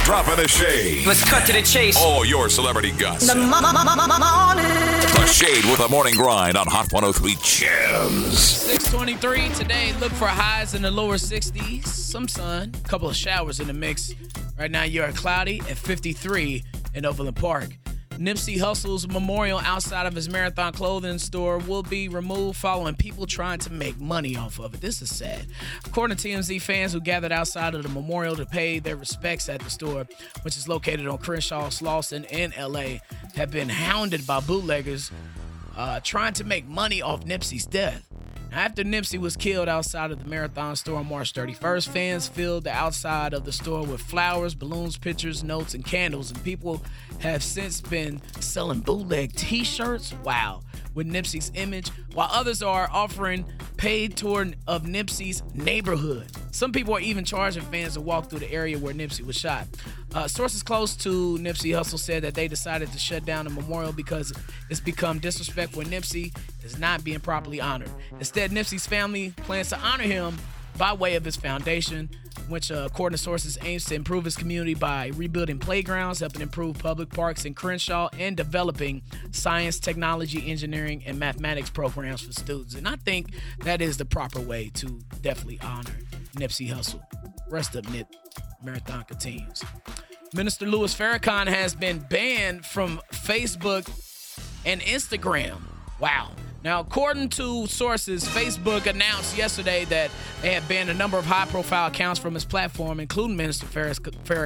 Dropping the shade. Let's cut to the chase. All your celebrity gossip. The morning. The Shade with the Morning Grind on Hot 103 Gems. 6:23 today. Look for highs in the lower 60s. Some sun. A couple of showers in the mix. Right now you're cloudy at 53 in Overland Park. Nipsey Hussle's memorial outside of his Marathon clothing store will be removed following people trying to make money off of it. This is sad. According to TMZ, fans who gathered outside of the memorial to pay their respects at the store, which is located on Crenshaw, Slauson in LA, have been hounded by bootleggers trying to make money off Nipsey's death. After Nipsey was killed outside of the Marathon store on March 31st, fans filled the outside of the store with flowers, balloons, pictures, notes, and candles, and people have since been selling bootleg t-shirts, with Nipsey's image, while others are offering paid tour of Nipsey's neighborhood. Some people are even charging fans to walk through the area where Nipsey was shot. Sources close to Nipsey Hussle said that they decided to shut down the memorial because it's become disrespectful and Nipsey is not being properly honored. Instead, Nipsey's family plans to honor him by way of his foundation, which, according to sources, aims to improve his community by rebuilding playgrounds, helping improve public parks in Crenshaw, and developing science, technology, engineering, and mathematics programs for students. And I think that is the proper way to definitely honor Nipsey Hussle. Rest up, Nip. Marathon continues. Minister Louis Farrakhan has been banned from Facebook and Instagram. Wow. Now, according to sources, Facebook announced yesterday that they had banned a number of high-profile accounts from its platform, including Minister Louis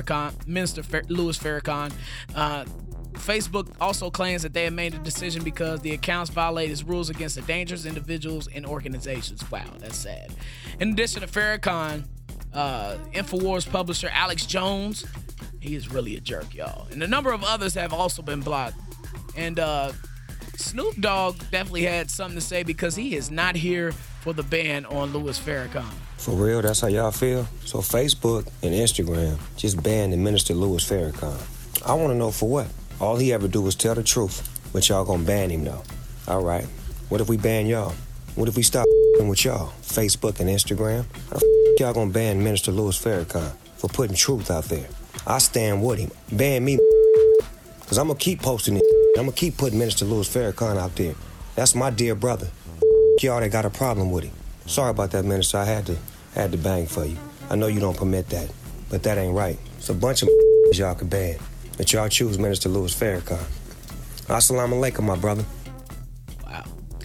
Farrakhan. Facebook also claims that they have made a decision because the accounts violate its rules against the dangerous individuals and organizations. Wow, that's sad. In addition to Farrakhan, InfoWars publisher Alex Jones, he is really a jerk, y'all. And a number of others have also been blocked. And Snoop Dogg definitely had something to say because he is not here for the ban on Louis Farrakhan. For real, that's how y'all feel? So Facebook and Instagram just banned the Minister Louis Farrakhan. I want to know for what? All he ever do is tell the truth, but y'all gonna ban him though. All right, what if we ban y'all? What if we stop with y'all, Facebook and Instagram? How the y'all gonna ban Minister Louis Farrakhan for putting truth out there? I stand with him. Ban me, because I'm gonna keep posting it. I'm gonna keep putting Minister Louis Farrakhan out there. That's my dear brother. Y'all that got a problem with him. Sorry about that, Minister. I had to bang for you. I know you don't permit that, but that ain't right. It's a bunch of y'all can ban, but y'all choose Minister Louis Farrakhan. Assalamu alaikum, my brother. Wow.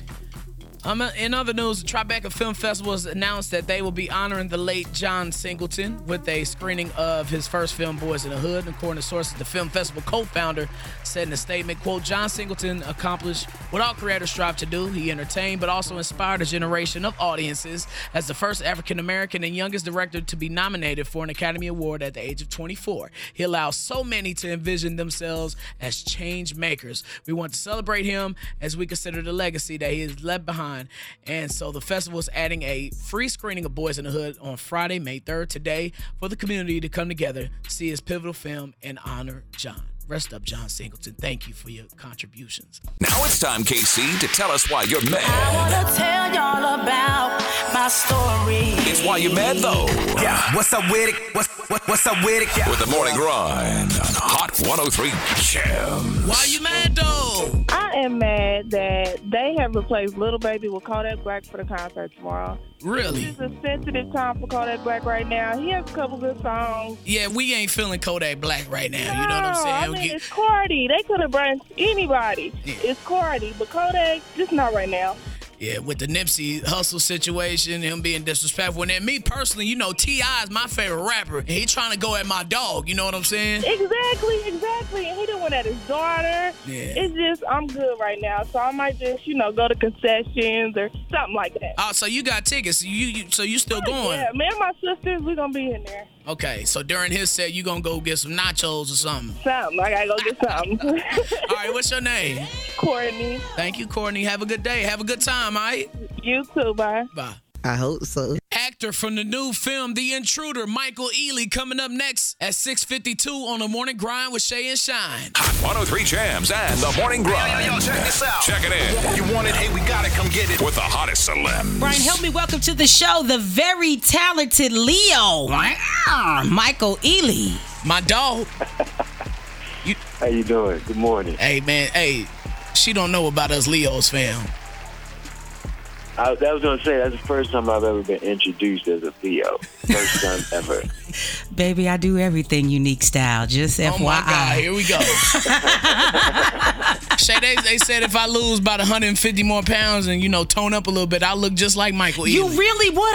In other news, the Tribeca Film Festival has announced that they will be honoring the late John Singleton with a screening of his first film, Boys in the Hood. According to sources, the film festival co-founder said in a statement, quote, John Singleton accomplished what all creators strive to do. He entertained but also inspired a generation of audiences as the first African-American and youngest director to be nominated for an Academy Award at the age of 24. He allows so many to envision themselves as change makers. We want to celebrate him as we consider the legacy that he has left behind. And so the festival is adding a free screening of Boys in the Hood on Friday, May 3rd, today, for the community to come together, see his pivotal film, and honor John. Rest up, John Singleton. Thank you for your contributions. Now it's time, KC, to tell us why you're mad. I want to tell y'all about my story. It's why you're mad, though. Yeah, what's up with it? What's up with it? Yeah. With the Morning Grind on Hot 103 Gems. Why you mad, though? I am mad that they have replaced Little Baby with Kodak Black for the concert tomorrow. Really? It's a sensitive time for Kodak Black right now. He has a couple good songs. Yeah, we ain't feeling Kodak Black right now. You know what I'm saying? I mean, it's Cardi. They could have brought anybody. Yeah. It's Cardi, but Kodak, just not right now. Yeah, with the Nipsey Hussle situation, him being disrespectful. And then me personally, you know, T.I. is my favorite rapper. And he trying to go at my dog, you know what I'm saying? Exactly. And he didn't want at his daughter. Yeah. It's just, I'm good right now. So I might just, go to concessions or something like that. Oh, so you got tickets. So you still going? Yeah, me and my sisters, we're going to be in there. Okay, so during his set, you going to go get some nachos or something? Something. I got to go get something. All right, what's your name? Courtney. Thank you, Courtney. Have a good day. Have a good time, all right? You too, bye. Bye. I hope so. actor from the new film The Intruder, Michael Ealy, coming up next at 6:52 on The Morning Grind with Shay and Shine. 103 Jams and The Morning Grind. Yo, check this out. Check it in. You want it? Hey, we got it. Come get it. With the hottest celebs. Brian, help me welcome to the show the very talented Leo, Michael Ealy. My dog. How you doing? Good morning. Hey, man. Hey, she don't know about us Leos, fam. I was going to say, that's the first time I've ever been introduced as a Leo. First time ever. Baby, I do everything unique style. Just FYI. Oh, my God. Here we go. Shay, they said if I lose about 150 more pounds and, tone up a little bit, I'll look just like Michael Ealy. You really would.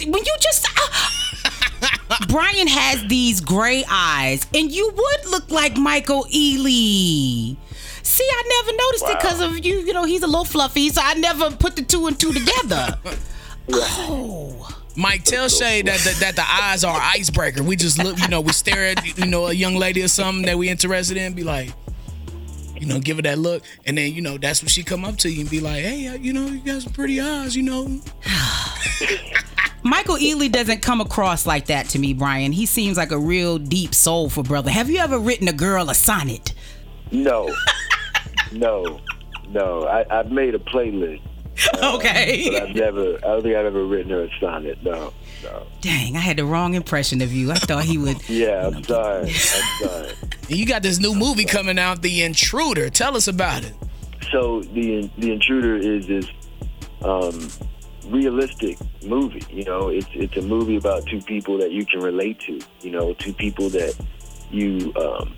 Brian has these gray eyes, and you would look like Michael Ealy. See, I never noticed it because of you. He's a little fluffy, so I never put the two and two together. Oh. Mike, tell Shay that the eyes are an icebreaker. We just look, we stare at, a young lady or something that we interested in, be like, give her that look. And then, that's when she come up to you and be like, hey, you got some pretty eyes, Michael Ealy doesn't come across like that to me, Brian. He seems like a real deep soulful brother. Have you ever written a girl a sonnet? No. I've made a playlist. Okay. But I don't think I've ever written her a sonnet. No. Dang, I had the wrong impression of you. I thought he would. Yeah, I'm sorry. You got this new movie coming out, The Intruder. Tell us about it. So the Intruder is this realistic movie. It's a movie about two people that you can relate to. Two people that you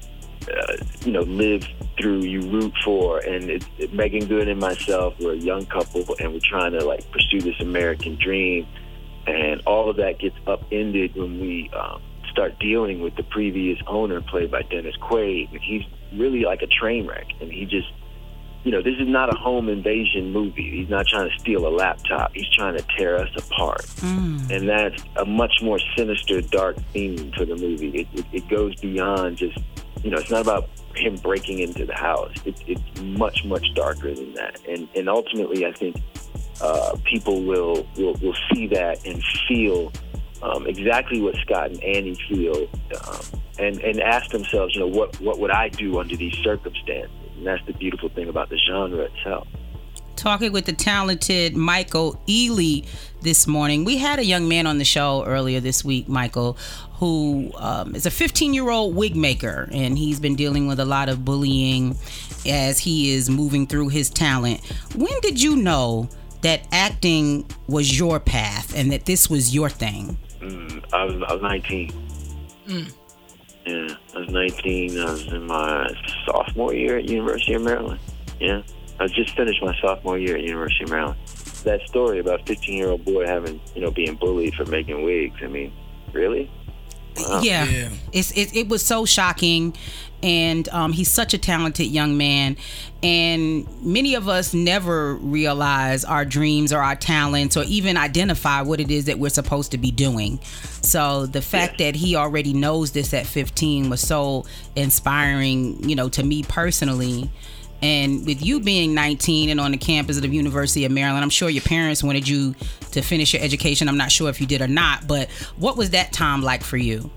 live through, you root for, and it's Megan Good and myself. We're a young couple, and we're trying to pursue this American dream, and all of that gets upended when we start dealing with the previous owner, played by Dennis Quaid, and he's really like a train wreck, and he just, this is not a home invasion movie. He's not trying to steal a laptop. He's trying to tear us apart, and that's a much more sinister, dark theme for the movie. It goes beyond just. It's not about him breaking into the house. It's much, much darker than that. And ultimately, I think people will see that and feel exactly what Scott and Annie feel, and ask themselves, what would I do under these circumstances? And that's the beautiful thing about the genre itself. Talking with the talented Michael Ealy this morning. We had a young man on the show earlier this week, Michael, who is a 15-year-old wig maker, and he's been dealing with a lot of bullying as he is moving through his talent. When did you know that acting was your path and that this was your thing? I was 19. Yeah, I was 19. I was in my sophomore year at University of Maryland. Yeah. I just finished my sophomore year at University of Maryland. That story about 15-year-old boy having, being bullied for making wigs. I mean, really? Wow. Yeah. It was so shocking, and he's such a talented young man, and many of us never realize our dreams or our talents or even identify what it is that we're supposed to be doing. So the fact that he already knows this at 15 was so inspiring, to me personally. And with you being 19 and on the campus of the University of Maryland, I'm sure your parents wanted you to finish your education. I'm not sure if you did or not, but what was that time like for you?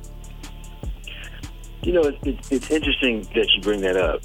It's interesting that you bring that up.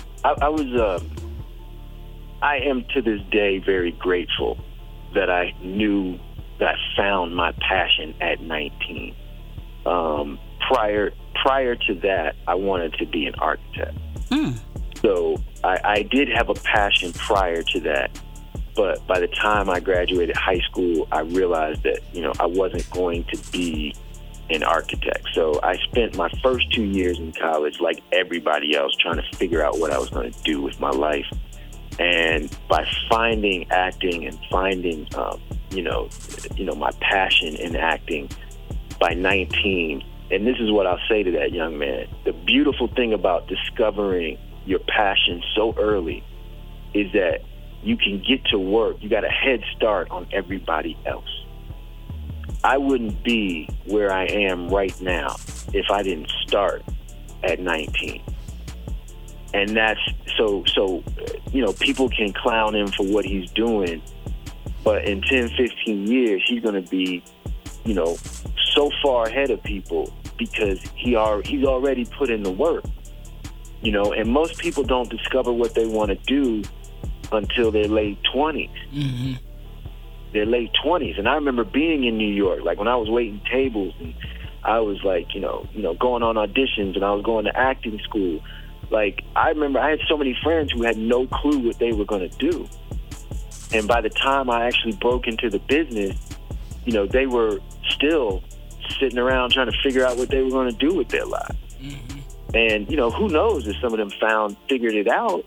I am to this day very grateful that I knew that I found my passion at 19. Prior to that, I wanted to be an architect. So I did have a passion prior to that, but by the time I graduated high school, I realized that, I wasn't going to be an architect. So I spent my first 2 years in college, like everybody else, trying to figure out what I was going to do with my life. And by finding acting and finding, my passion in acting by 19, and this is what I'll say to that young man, the beautiful thing about discovering your passion so early is that you can get to work. You got a head start on everybody else. I wouldn't be where I am right now if I didn't start at 19. And that's so people can clown him for what he's doing, but in 10, 15 years, he's going to be, so far ahead of people because he's already put in the work. And most people don't discover what they want to do until their late 20s. Mm-hmm. Their late 20s. And I remember being in New York, like when I was waiting tables and I was like, going on auditions and I was going to acting school. Like, I remember I had so many friends who had no clue what they were going to do. And by the time I actually broke into the business, they were still sitting around trying to figure out what they were going to do with their lives. Mm-hmm. And, who knows if some of them figured it out,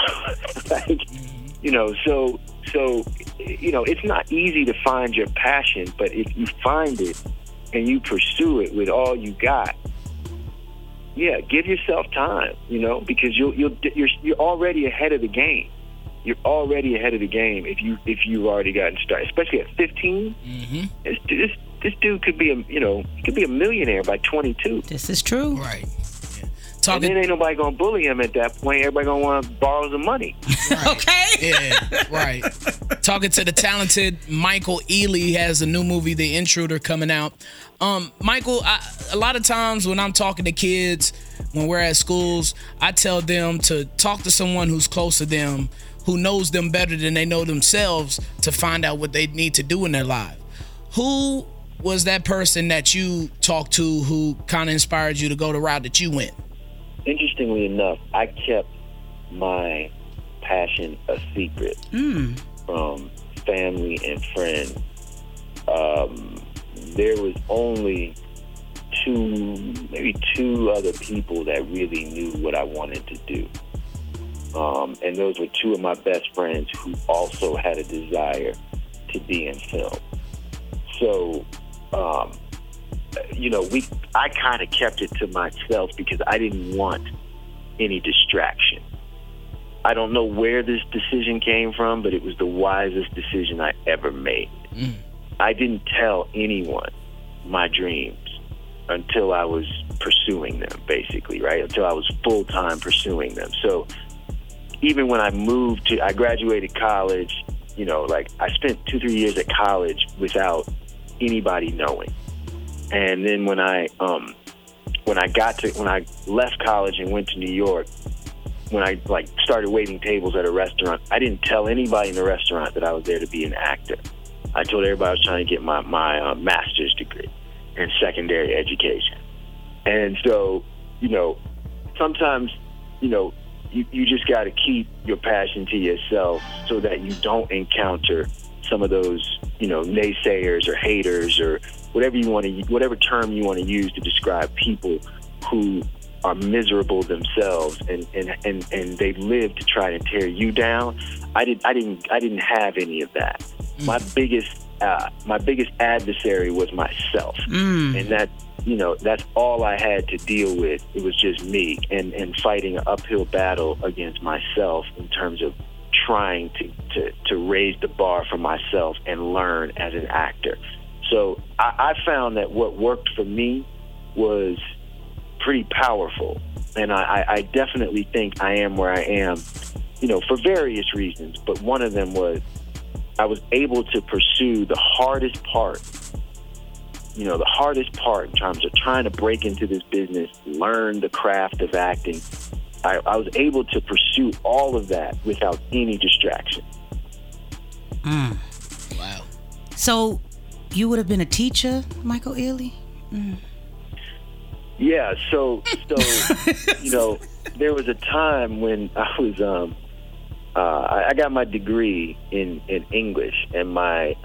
so, it's not easy to find your passion, but if you find it and you pursue it with all you got, yeah, give yourself time, because you're already ahead of the game. You're already ahead of the game if you've already gotten started, especially at 15. Mm-hmm. This dude could be a millionaire by 22. This is true. Right. And then ain't nobody gonna bully him at that point. Everybody gonna want to borrow some money. Right. Okay. Yeah, right. Talking to the talented Michael Ealy. He has a new movie, The Intruder, coming out. Michael, a lot of times when I'm talking to kids, when we're at schools, I tell them to talk to someone who's close to them, who knows them better than they know themselves, to find out what they need to do in their life. Who was that person that you talked to who kind of inspired you to go the route that you went? Interestingly enough, I kept my passion a secret from family and friends. There was only maybe two other people that really knew what I wanted to do. And those were two of my best friends who also had a desire to be in film. So, I kind of kept it to myself because I didn't want any distraction. I don't know where this decision came from, but it was the wisest decision I ever made. I didn't tell anyone my dreams until I was pursuing them, basically, right? Until I was full-time pursuing them. So even when I graduated college, I spent 2-3 years at college without anybody knowing. And then when I left college and went to New York, when I started waiting tables at a restaurant, I didn't tell anybody in the restaurant that I was there to be an actor. I told everybody I was trying to get my master's degree in secondary education. And so, sometimes, you just got to keep your passion to yourself so that you don't encounter some of those, naysayers or haters or whatever term you want to use to describe people who are miserable themselves and they live to try to tear you down. I didn't have any of that. My biggest adversary was myself, and that's all I had to deal with. It was just me and fighting an uphill battle against myself in terms of trying to raise the bar for myself and learn as an actor. So I found that what worked for me was pretty powerful, and I definitely think I am where I am, for various reasons. But one of them was I was able to pursue the hardest part, the hardest part in terms of trying to break into this business, learn the craft of acting. I was able to pursue all of that without any distraction. Wow. So you would have been a teacher, Michael Ealy? Yeah, so there was a time when I was I got my degree in English, and my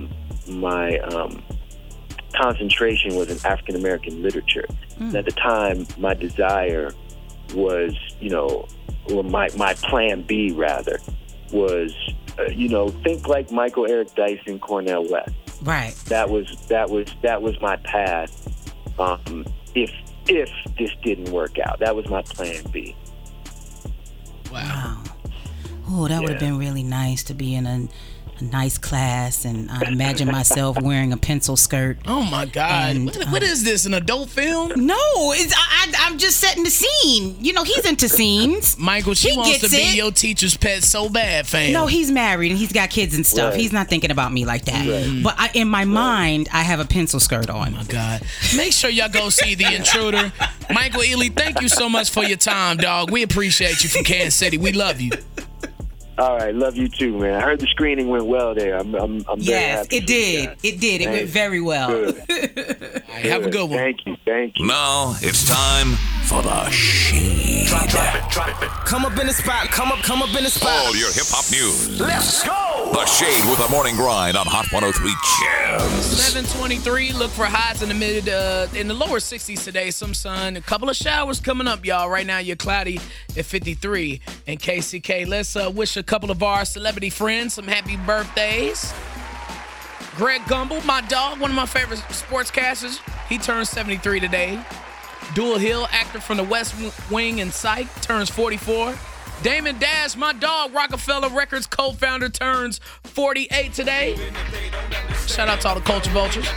concentration was in African American literature. At the time, my desire was, or my plan B rather was, think like Michael Eric Dyson, Cornel West. Right. That was my path. If this didn't work out, that was my plan B. Wow. Oh, that would have been really nice to be in a nice class, and I imagine myself wearing a pencil skirt. Oh my God! And, what is this? An adult film? No, I'm just setting the scene. You know, he's into scenes. Michael, she He wants to gets be it. your teacher's pet so bad, fam. No, he's married and he's got kids and stuff. Right. He's not thinking about me like that. But in my mind, I have a pencil skirt on. Oh my God. Make sure y'all go see The Intruder. Michael Ealy, thank you so much for your time, dog. We appreciate you from Kansas City. We love you. All right, love you too, man. I heard the screening went well there. I'm very Yes, happy. it did. It did. It went very well. Good. All right, have a good one. Thank you. Now it's time for the Shade. Drop it. Come up in the spot. Come up in the spot. All your hip hop news. Let's go. The Shade with the morning grind on Hot 103 Jams. 723. Look for highs in the lower 60s today. Some sun, a couple of showers coming up, y'all. Right now, you're cloudy at 53 in KCK. Let's wish a couple of our celebrity friends some happy birthdays. Greg Gumbel, my dog, one of my favorite sportscasters. He turns 73 today. Dual Hill, actor from The West Wing and Psych, turns 44. Damon Dash, my dog, Rockefeller Records co-founder, turns 48 today. Shout out to all the culture vultures.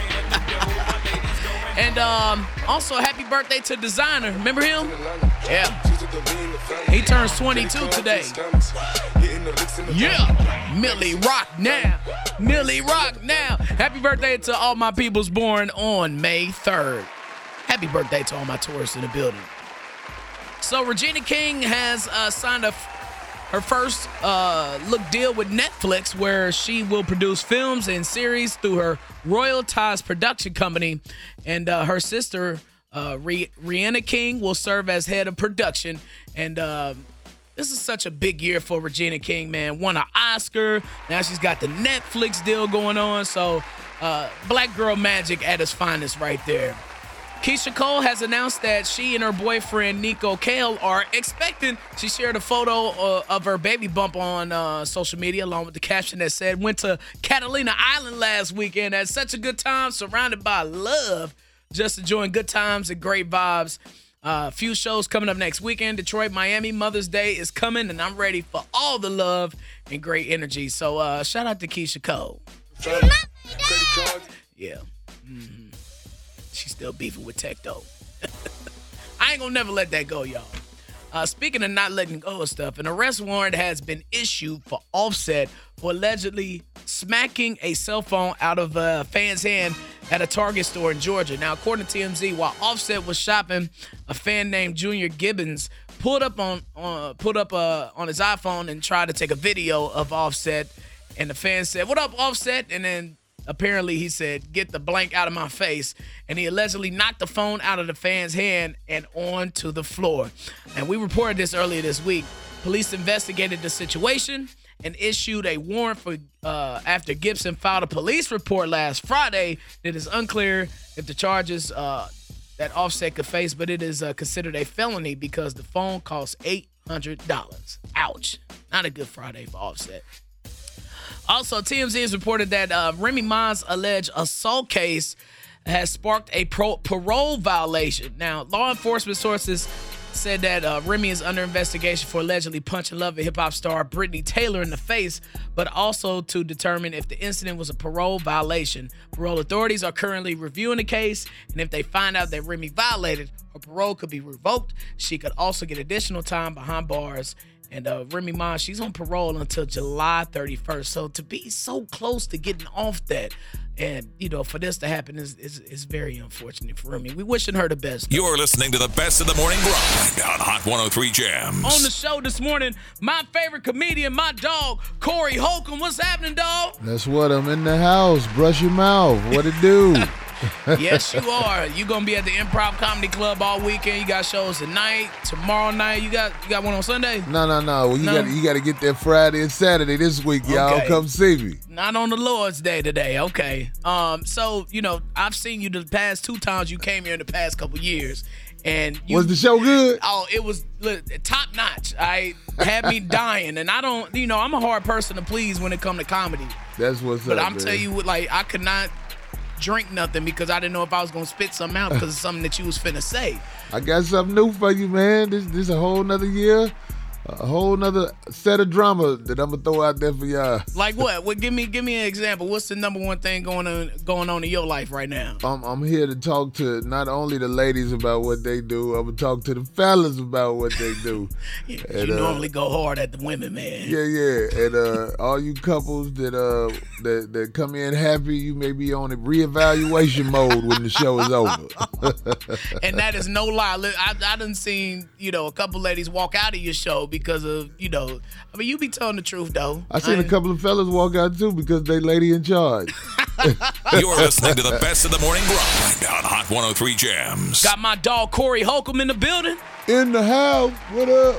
And also, happy birthday to Designer. Remember him? Yeah. He turns 22 today. Yeah. Millie rock now. Millie rock now. Happy birthday to all my peoples born on May 3rd. Happy birthday to all my tourists in the building. So Regina King has signed her first look deal with Netflix, where she will produce films and series through her Royal Ties production company. And her sister, Rihanna King, will serve as head of production. And this is such a big year for Regina King, man. Won an Oscar. Now she's got the Netflix deal going on. So black girl magic at its finest right there. Keisha Cole has announced that she and her boyfriend, Nico Kale, are expecting. She shared a photo of her baby bump on social media, along with the caption that said, "Went to Catalina Island last weekend. Had such a good time, surrounded by love. Just enjoying good times and great vibes." A few shows coming up next weekend. Detroit, Miami, Mother's Day is coming, and I'm ready for all the love and great energy. So shout out to Keisha Cole. Yeah. Mm-hmm. She's still beefing with Tech, though. I ain't gonna never let that go, y'all. Speaking of not letting go of stuff, an arrest warrant has been issued for Offset for allegedly smacking a cell phone out of a fan's hand at a Target store in Georgia. Now, according to TMZ, while Offset was shopping, a fan named Junior Gibbons pulled up on his iPhone and tried to take a video of Offset. And the fan said, "What up, Offset?" And then apparently he said, "Get the blank out of my face." And he allegedly knocked the phone out of the fan's hand and onto the floor. And we reported this earlier this week. Police investigated the situation and issued a warrant for after Gibson filed a police report last Friday. It is unclear if the charges that Offset could face, but it is considered a felony because the phone costs $800. Ouch. Not a good Friday for Offset. Also, TMZ has reported that Remy Ma's alleged assault case has sparked a parole violation. Now, law enforcement sources said that Remy is under investigation for allegedly punching Love and Hip Hop star Brittany Taylor in the face, but also to determine if the incident was a parole violation. Parole authorities are currently reviewing the case, and if they find out that Remy violated, her parole could be revoked. She could also get additional time behind bars. And Remy Ma, she's on parole until July 31st. So to be so close to getting off that, and, you know, for this to happen is very unfortunate for Remy. We wishing her the best. You're listening to the best of the morning grind on Hot 103 Jams. On the show this morning, my favorite comedian, my dog, Corey Holcomb. What's happening, dog? That's what, I'm in the house. Brush your mouth. What it do? Yes, you are. You gonna be at the Improv Comedy Club all weekend. You got shows tonight, tomorrow night. You got one on Sunday? No. Well, you got to get there Friday and Saturday this week, y'all. Okay. Come see me. Not on the Lord's Day today. Okay. So, you know, I've seen you the past 2 times you came here in the past couple years. And was the show good? Oh, it was top notch. I had me dying, and I don't, you know, I'm a hard person to please when it comes to comedy. That's what's but up. But I'm telling you, like, I could not drink nothing because I didn't know if I was gonna spit something out because of something that you was finna say. I got something new for you, man. This a whole nother year a whole nother set of drama that I'm gonna throw out there for y'all. Like what? Well, give me an example. What's the number one thing going on in your life right now? I'm here to talk to not only the ladies about what they do. I'm gonna talk to the fellas about what they do. You normally go hard at the women, man. Yeah. And all you couples that come in happy, you may be on a reevaluation mode when the show is over. And that is no lie. Look, I done seen a couple ladies walk out of your show because of I mean, you be telling the truth though. I seen a couple of fellas walk out too because they lady in charge. You're listening to the best of the morning grind on Hot 103 Jams. Got my dog Corey Holcomb in the building. In the house. What up?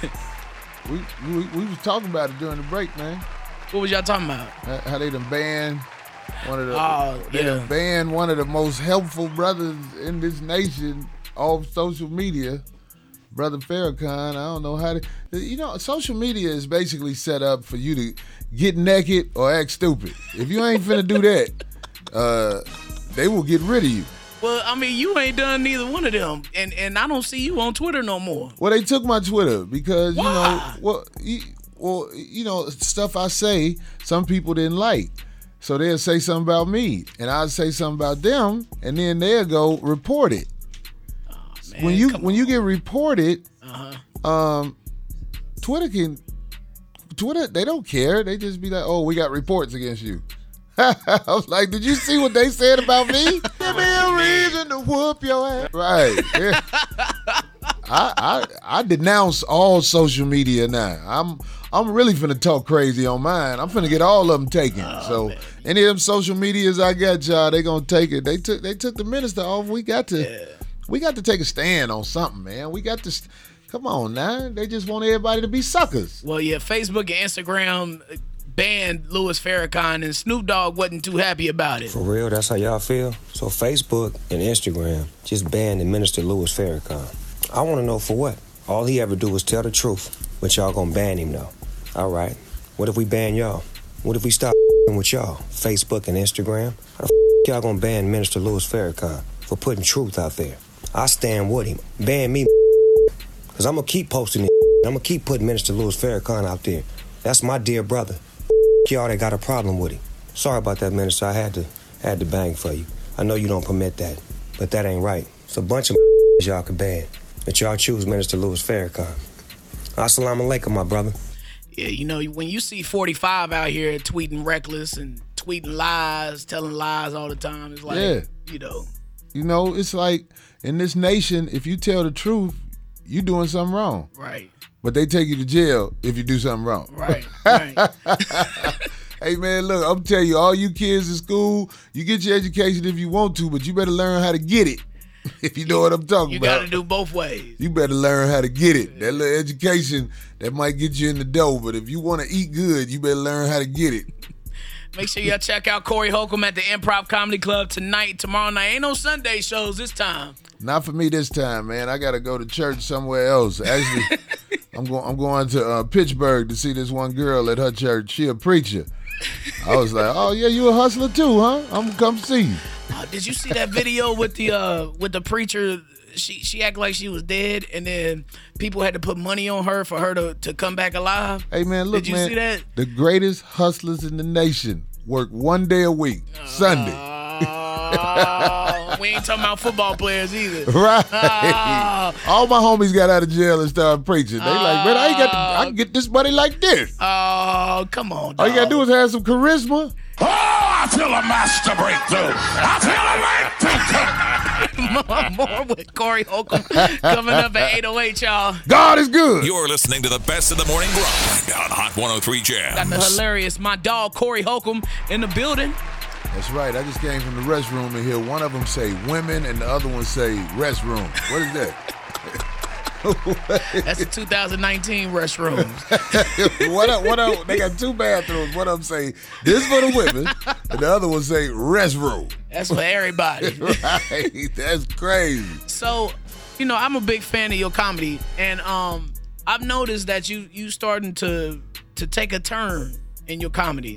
we was talking about it during the break, man. What was y'all talking about? How they done banned one of the banned one of the most helpful brothers in this nation off social media. Brother Farrakhan, I don't know how to... social media is basically set up for you to get naked or act stupid. If you ain't finna do that, they will get rid of you. Well, I mean, you ain't done neither one of them, and I don't see you on Twitter no more. Well, they took my Twitter because, Why? stuff I say, some people didn't like. So they'll say something about me, and I'll say something about them, and then they'll go report it. Man, when you get reported, Twitter they don't care. They just be like, "Oh, we got reports against you." I was like, "Did you see what they said about me? Give me a reason to whoop your ass." Right. Yeah. I denounce all social media now. I'm really finna talk crazy on mine. I'm finna get all of them taken. Any of them social medias I got, y'all, they gonna take it. They took the minister off. We got to take a stand on something, man. We got to. Come on now. They just want everybody to be suckers. Well, yeah, Facebook and Instagram banned Louis Farrakhan, and Snoop Dogg wasn't too happy about it. For real, that's how y'all feel? So Facebook and Instagram just banned the Minister Louis Farrakhan. I want to know for what? All he ever do is tell the truth, but y'all gonna ban him though. All right. What if we ban y'all? What if we stop with y'all? Facebook and Instagram? How the y'all gonna ban Minister Louis Farrakhan for putting truth out there? I stand with him. Ban me, because I'm going to keep posting it. I'm going to keep putting Minister Louis Farrakhan out there. That's my dear brother. Y'all that got a problem with him. Sorry about that, Minister. I had to bang for you. I know you don't permit that, but that ain't right. It's a bunch of y'all can ban, but y'all choose Minister Louis Farrakhan. Assalamu alaikum, my brother. Yeah, when you see 45 out here tweeting reckless and tweeting lies, telling lies all the time, it's like, it's like, in this nation, if you tell the truth, you doing something wrong. Right. But they take you to jail if you do something wrong. Right. Hey, man, look, I'm telling you, all you kids in school, you get your education if you want to, but you better learn how to get it. If you know what I'm talking about. You got to do both ways. You better learn how to get it. That little education, that might get you in the dough, but if you want to eat good, you better learn how to get it. Make sure y'all check out Corey Holcomb at the Improv Comedy Club tonight, tomorrow night. Ain't no Sunday shows this time. Not for me this time, man. I got to go to church somewhere else. Actually, I'm going to Pittsburgh to see this one girl at her church. She a preacher. I was like, oh, yeah, you a hustler too, huh? I'm going to come see you. Did you see that video with the preacher? She acted like she was dead, and then people had to put money on her for her to come back alive. Hey, man, look, Did you see that? The greatest hustlers in the nation work one day a week, Sunday. We ain't talking about football players either. Right. All my homies got out of jail and started preaching. They like, man, I can get this money like this. Oh, come on, dog. All you got to do is have some charisma. Oh, I feel a master breakthrough. I feel a breakthrough. More with Corey Holcomb coming up at 8:08, y'all. God is good. You're listening to the best of the morning grind on Hot 103 Jams. Got the hilarious my dog Corey Holcomb in the building. That's right. I just came from the restroom and hear one of them say women and the other one say restroom. What is that? That's the 2019 restrooms. What up? They got two bathrooms. One of them say this for the women, and the other one say restroom. That's for everybody. Right. That's crazy. So, I'm a big fan of your comedy, and I've noticed that you starting to take a turn in your comedy.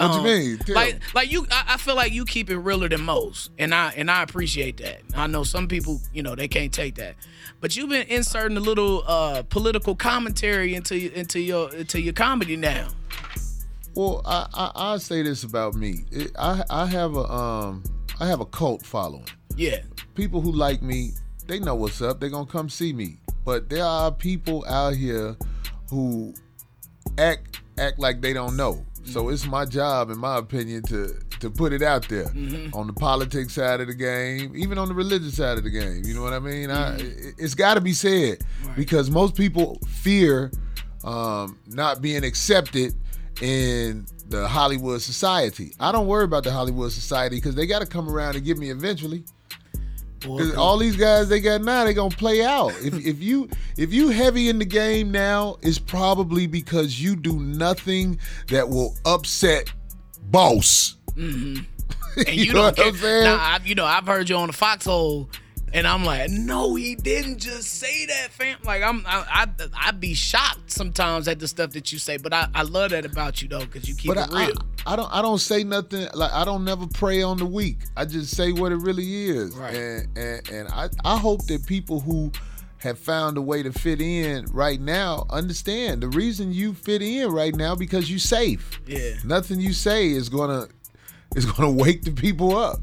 What you mean? Like you, I feel like you keep it realer than most, and I appreciate that. I know some people, they can't take that, but you've been inserting a little political commentary into your comedy now. Well, I say this about me. I have a cult following. Yeah. People who like me, they know what's up. They're gonna come see me. But there are people out here who act like they don't know. So it's my job, in my opinion, to put it out there on the politics side of the game, even on the religious side of the game. You know what I mean? It's got to be said because most people fear not being accepted in the Hollywood society. I don't worry about the Hollywood society because they got to come around and get me eventually. Because all these guys they got now, they gonna play out. If you heavy in the game now, it's probably because you do nothing that will upset boss. And you don't care. Now, I've heard you on the Foxhole, and I'm like, no, he didn't just say that, fam. Like I'd be shocked sometimes at the stuff that you say, but I love that about you though, because you keep it real. I don't say nothing, like I don't never prey on the weak. I just say what it really is. Right. And I hope that people who have found a way to fit in right now understand the reason you fit in right now because you safe. Yeah. Nothing you say is gonna wake the people up.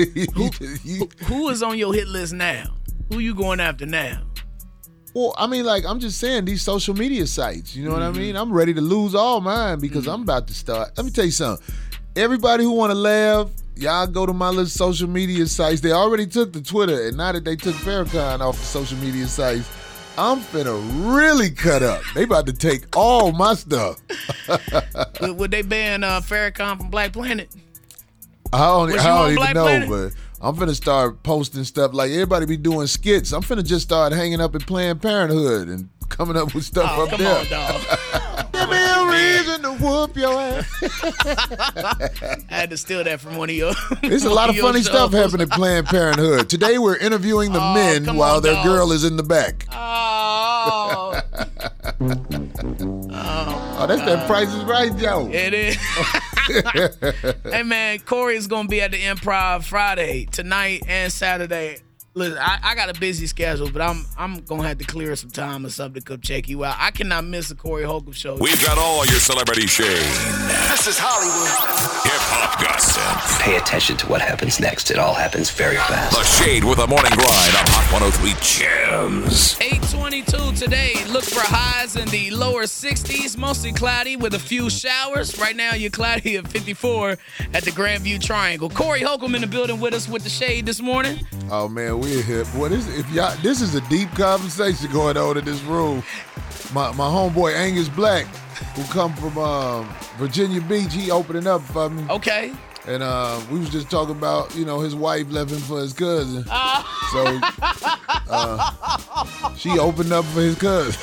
Who is on your hit list now? Who you going after now? Well, I mean, like, I'm just saying these social media sites, you know what I mean? I'm ready to lose all mine because I'm about to start. Let me tell you something. Everybody who want to laugh, y'all go to my little social media sites. They already took the Twitter, and now that they took Farrakhan off the social media sites, I'm finna really cut up. They about to take all my stuff. Would they ban Farrakhan from Black Planet? I don't even know, but I'm finna start posting stuff like everybody be doing skits. I'm finna just start hanging up at Planned Parenthood and coming up with stuff up come there. On, dog. Give me a reason to whoop your ass. I had to steal that from one of your. There's a lot of funny stuff happening at Planned Parenthood. Today we're interviewing the men while their girl is in the back. Oh. Oh, that's that Price is Right joke. It is. Hey man, Corey is gonna be at the Improv Friday, tonight and Saturday. Listen, I got a busy schedule, but I'm gonna have to clear some time or something to come check you out. I cannot miss a Corey Holcomb show. We've got all your celebrity shade. This is Hollywood. Hip hop gossip. Pay attention to what happens next. It all happens very fast. The Shade with the Morning Grind on Hot 103 Gems. 8:22 today. Look for highs in the lower 60s, mostly cloudy with a few showers. Right now, you're cloudy at 54 at the Grandview Triangle. Corey Holcomb in the building with us with the Shade this morning. Oh man, we're here. Boy, this is a deep conversation going on in this room. My homeboy Angus Black, who come from Virginia Beach, he opening up for me. Okay. And we was just talking about, his wife left him for his cousin. So she opened up for his cousin.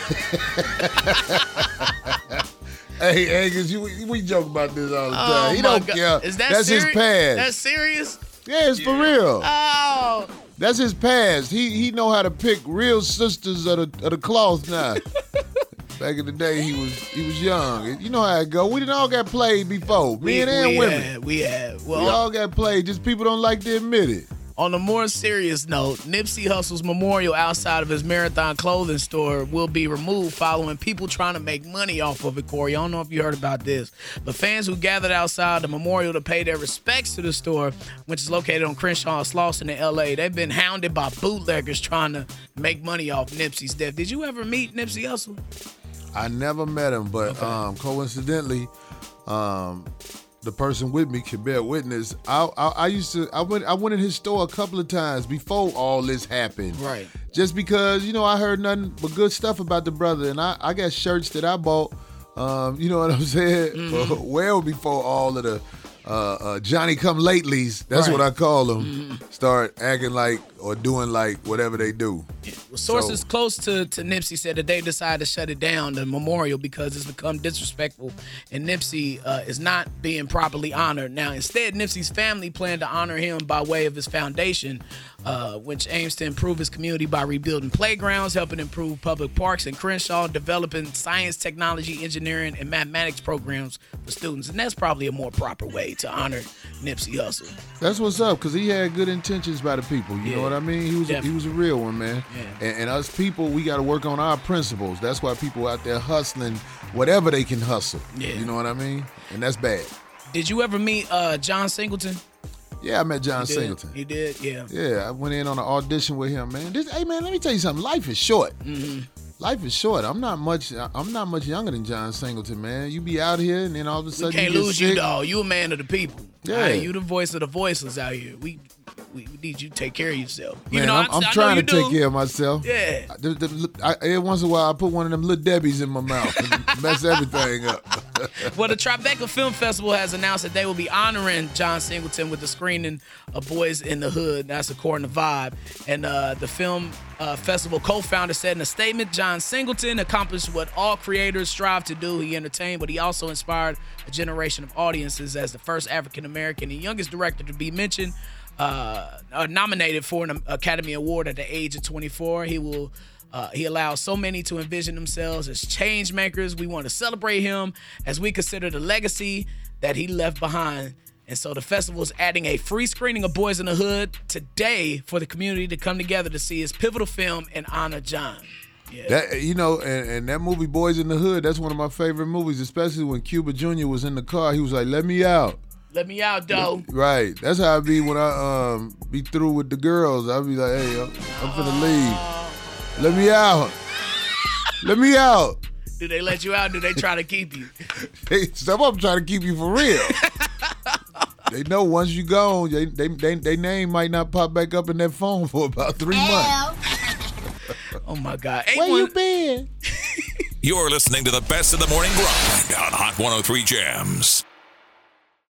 Hey, Angus, we joke about this all the time. He don't care. Is that That's serious? his past. That's serious? Yeah, it's for real. Oh. That's his past. He know how to pick real sisters of the cloth now. Back in the day, he was young. You know how it go. We didn't all got played before. Men and women. We have. Well, we all got played. Just people don't like to admit it. On a more serious note, Nipsey Hussle's memorial outside of his Marathon clothing store will be removed following people trying to make money off of it, Corey. I don't know if you heard about this, but fans who gathered outside the memorial to pay their respects to the store, which is located on Crenshaw and Slauson in L.A., they've been hounded by bootleggers trying to make money off Nipsey's death. Did you ever meet Nipsey Hussle? I never met him, but coincidentally, the person with me can bear witness. I went in his store a couple of times before all this happened. Right. Just because, I heard nothing but good stuff about the brother, and I got shirts that I bought, you know what I'm saying? Mm-hmm. Well before all of the Johnny come latelys, that's what I call them, start acting like or doing like whatever they do. Well, sources close to Nipsey said that they decided to shut it down, the memorial, because it's become disrespectful and Nipsey is not being properly honored. Now, instead, Nipsey's family planned to honor him by way of his foundation, which aims to improve his community by rebuilding playgrounds, helping improve public parks in Crenshaw, developing science, technology, engineering, and mathematics programs for students. And that's probably a more proper way to honor Nipsey Hussle. That's what's up, because he had good intentions by the people. You know what I mean? He was a real one, man. Yeah. And us people, we got to work on our principles. That's why people out there hustling whatever they can hustle. Yeah. You know what I mean? And that's bad. Did you ever meet John Singleton? Yeah, I met John Singleton. You did? Yeah. Yeah, I went in on an audition with him, man. Hey, man, let me tell you something. Life is short. Mm-hmm. Life is short. I'm not much younger than John Singleton, man. You be out here and then all of a sudden we can't you get lose sick. you, dog. You a man of the people. Yeah. Right? You the voice of the voiceless out here. We need you to take care of yourself. Man, I'm trying to take care of myself. Yeah. Every once in a while, I put one of them little Debbies in my mouth and mess everything up. Well, the Tribeca Film Festival has announced that they will be honoring John Singleton with the screening of Boys in the Hood. That's according to Vibe. And the film festival co-founder said in a statement, John Singleton accomplished what all creators strive to do. He entertained, but he also inspired a generation of audiences as the first African-American and youngest director to be mentioned, nominated for an Academy Award at the age of 24. He allows so many to envision themselves as change makers. We want to celebrate him as we consider the legacy that he left behind. And so the festival is adding a free screening of Boys in the Hood today for the community to come together to see his pivotal film and honor John. Yeah. That, and that movie Boys in the Hood, that's one of my favorite movies, especially when Cuba Jr. was in the car. He was like, let me out. Let me out, though. Right. That's how I be when I be through with the girls. I'll be like, hey, I'm finna leave. Let me out. Let me out. Do they let you out? Or do they try to keep you? Some of them try to keep you for real. They know once you gone, they name might not pop back up in that phone for about 3 months. Oh my God. Where you been? You're listening to the best of the morning grind on Hot 103 Jams.